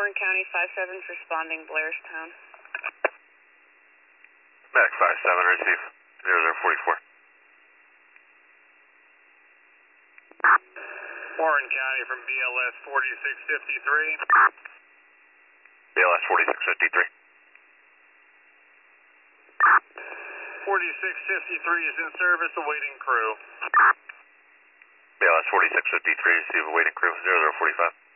Warren County 57's responding, Blairstown. Medic 57, receive 0044. Warren County from BLS 4653. BLS 4653. 4653 is in service, awaiting crew. BLS 4653, receive awaiting crew 0045.